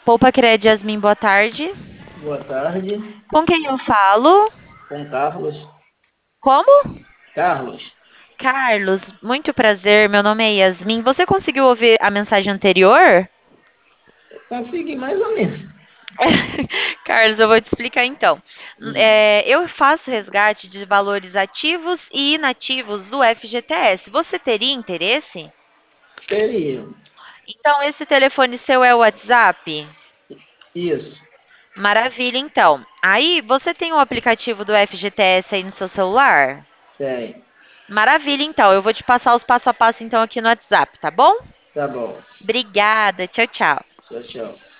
Poupa Cred, Yasmin, boa tarde. Boa tarde, Com quem eu falo? com Carlos. Como? Carlos, Carlos, muito prazer. Meu nome é Yasmin. Você conseguiu ouvir a mensagem anterior? consegui mais ou menos. Carlos, eu vou te explicar então. Hum, Eu faço resgate de valores ativos e inativos do FGTS. Você teria interesse? Teria. Então, esse telefone seu é o WhatsApp? Isso, Maravilha, então. Aí, você tem o aplicativo do FGTS aí no seu celular? tem. Maravilha, então. Eu vou te passar os passo a passo então aqui no WhatsApp, tá bom? Tá bom. Obrigada. Tchau, tchau. Tchau, tchau.